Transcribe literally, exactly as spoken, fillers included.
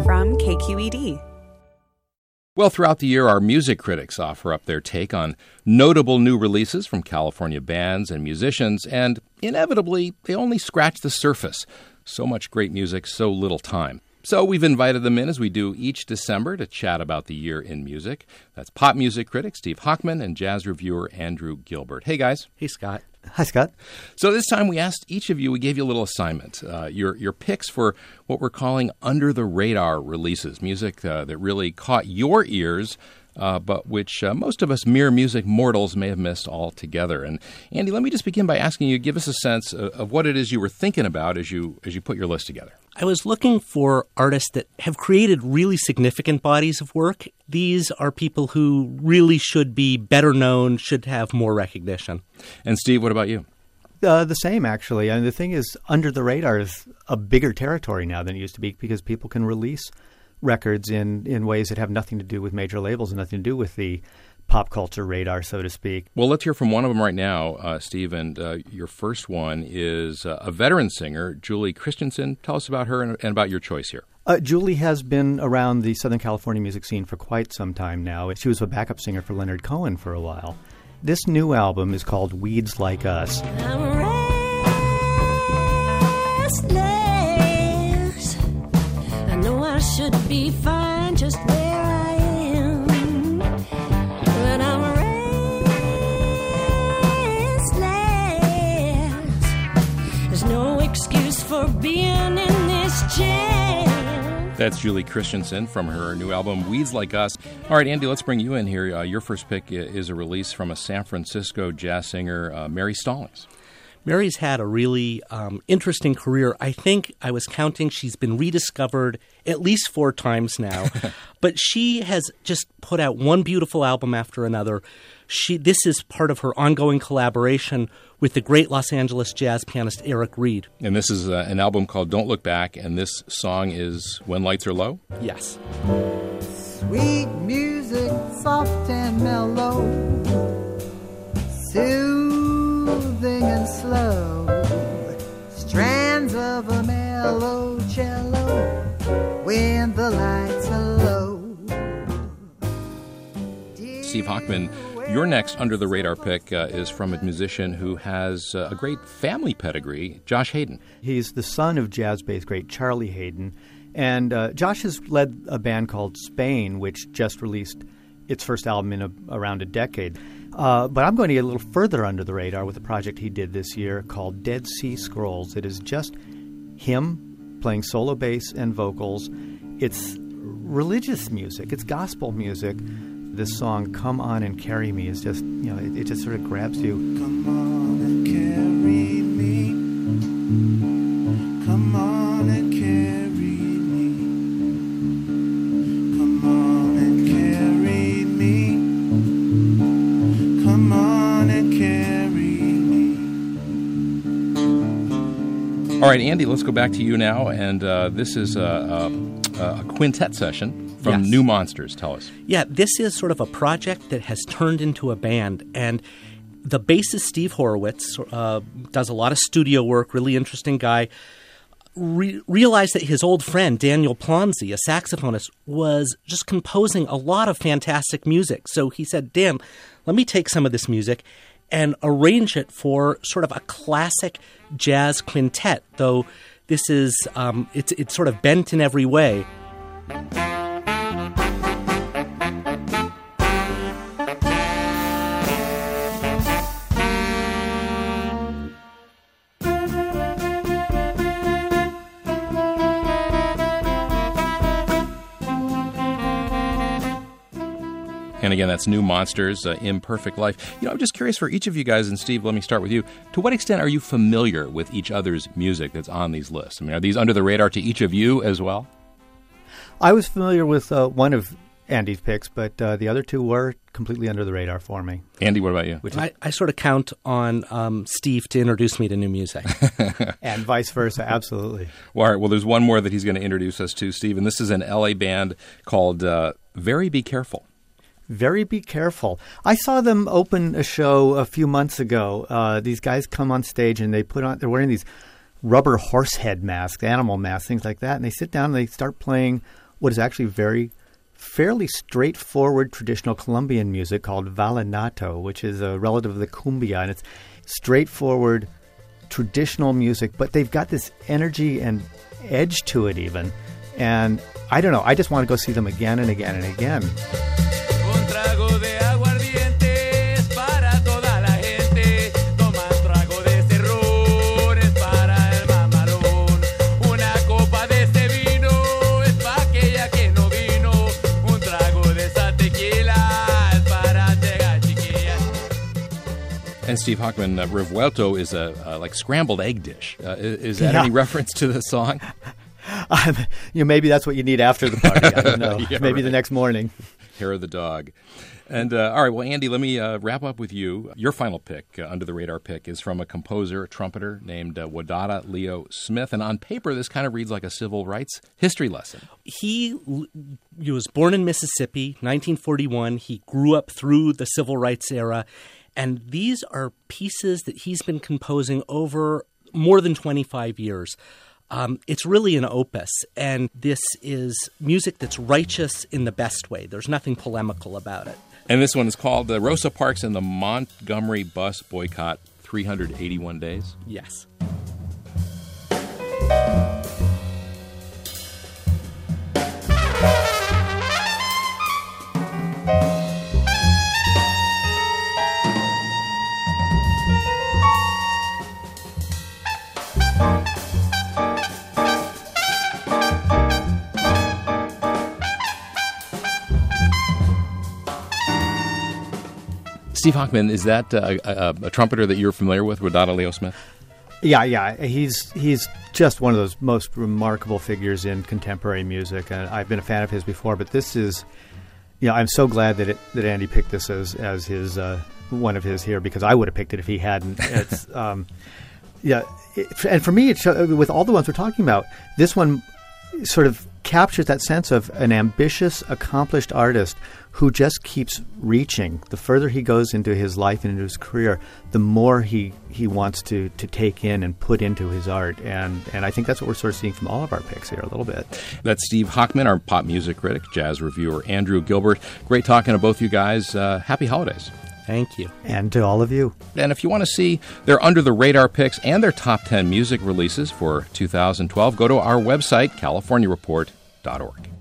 from K Q E D. Well, throughout the year, our music critics offer up their take on notable new releases from California bands and musicians, and inevitably, they only scratch the surface. So much great music, so little time. So we've invited them in, as we do each December, to chat about the year in music. That's pop music critic Steve Hochman and jazz reviewer Andrew Gilbert. Hey, guys. Hey, Scott. Hi, Scott. So this time we asked each of you, we gave you a little assignment, uh, your your picks for what we're calling under-the-radar releases, music uh, that really caught your ears, uh, but which uh, most of us mere music mortals may have missed altogether. And Andy, let me just begin by asking you, give us a sense of, of what it is you were thinking about as you as you put your list together. I was looking for artists that have created really significant bodies of work. These are people who really should be better known, should have more recognition. And Steve, what about you? Uh, the same, actually. I mean, the thing is, under the radar is a bigger territory now than it used to be because people can release records in, in ways that have nothing to do with major labels and nothing to do with the pop culture radar, so to speak. Well, let's hear from one of them right now, uh, Steve. And uh, your first one is uh, a veteran singer, Julie Christensen. Tell us about her and, and about your choice here. Uh, Julie has been around the Southern California music scene for quite some time now. She was a backup singer for Leonard Cohen for a while. This new album is called Weeds Like Us. I'm restless. I know I should be fine just where I am, but I'm restless. There's no excuse for being in this jam. That's Julie Christensen from her new album, Weeds Like Us. All right, Andy, let's bring you in here. Uh, your first pick is a release from a San Francisco jazz singer, uh, Mary Stallings. Mary's had a really um, interesting career. I think I was counting, she's been rediscovered at least four times now. But she has just put out one beautiful album after another. She This is part of her ongoing collaboration with the great Los Angeles jazz pianist Eric Reed. And this is uh, an album called Don't Look Back, and this song is When Lights Are Low? Yes. Sweet music, soft and mellow, soothing and slow, strands of a mellow cello when the lights are low. Steve Hochman, your next under-the-radar pick uh, is from a musician who has uh, a great family pedigree, Josh Haden. He's the son of jazz bass great Charlie Haden. And uh, Josh has led a band called Spain, which just released its first album in a, around a decade. Uh, but I'm going to get a little further under the radar with a project he did this year called Dead Sea Scrolls. It is just him playing solo bass and vocals. It's religious music. It's gospel music. This song, Come On and Carry Me, is just, you know, it, it just sort of grabs you. Come on and carry me. Come on and carry me. Come on and carry me. Come on and carry me. All right, Andy, let's go back to you now. And uh, this is a, a, a quintet session from Yes. New Monsters. Tell us. Yeah, this is sort of a project that has turned into a band. And the bassist, Steve Horowitz, uh, does a lot of studio work, really interesting guy. Re- realized that his old friend, Daniel Plonzi, a saxophonist, was just composing a lot of fantastic music. So he said, Dan, let me take some of this music and arrange it for sort of a classic jazz quintet, though this is, um, it's, it's sort of bent in every way. And again, that's New Monsters, uh, Imperfect Life. You know, I'm just curious for each of you guys, and Steve, let me start with you. To what extent are you familiar with each other's music that's on these lists? I mean, are these under the radar to each of you as well? I was familiar with uh, one of Andy's picks, but uh, the other two were completely under the radar for me. Andy, what about you? Which is, I, I sort of count on um, Steve to introduce me to new music. and vice versa, absolutely. Well, all right, well, there's one more that he's going to introduce us to, Steve, and this is an L A band called uh, Very Be Careful. Very Be Careful. I saw them open a show a few months ago. Uh, these guys come on stage and they put on, they're wearing these rubber horse head masks, animal masks, things like that. And they sit down and they start playing what is actually very fairly straightforward traditional Colombian music called vallenato, which is a relative of the cumbia, and it's straightforward traditional music, but they've got this energy and edge to it even. And I don't know, I just want to go see them again and again and again. Un trago de aguardiente es para toda la gente. Toma un trago de ese ron, es para el mamalón. Una copa de ese vino es para aquella que no vino. Un trago de esa tequila es para aquella chiquilla. And Steve Hockman, uh, revuelto is a uh, like scrambled egg dish. Uh, is, is that Yeah. any reference to the song? Um, you know, maybe that's what you need after the party. I don't know. Yeah, maybe right. the next morning. Hair of the dog. And uh, all right, well, Andy, let me uh, wrap up with you. Your final pick, uh, under the radar pick, is from a composer, a trumpeter named uh, Wadada Leo Smith. And on paper, this kind of reads like a civil rights history lesson. He, he was born in Mississippi, nineteen forty-one. He grew up through the civil rights era. And these are pieces that he's been composing over more than twenty-five years. Um, it's really an opus, and this is music that's righteous in the best way. There's nothing polemical about it. And this one is called uh, Rosa Parks and the Montgomery Bus Boycott, three hundred eighty-one Days. Yes. Steve Hockman, is that uh, a, a trumpeter that you're familiar with, Wadada Leo Smith? Yeah, yeah. He's he's just one of those most remarkable figures in contemporary music, and I've been a fan of his before. But this is, you know, I'm so glad that it, that Andy picked this as as his uh, one of his here, because I would have picked it if he hadn't. It's um, yeah, it, and for me, it show, with all the ones we're talking about, this one sort of captures that sense of an ambitious, accomplished artist who just keeps reaching. The further he goes into his life and into his career, the more he, he wants to, to take in and put into his art. And, and I think that's what we're sort of seeing from all of our picks here a little bit. That's Steve Hockman, our pop music critic, jazz reviewer Andrew Gilbert. Great talking to both you guys. Uh, happy holidays. Thank you. And to all of you. And if you want to see their under-the-radar picks and their top ten music releases for two thousand twelve, go to our website, california report dot org.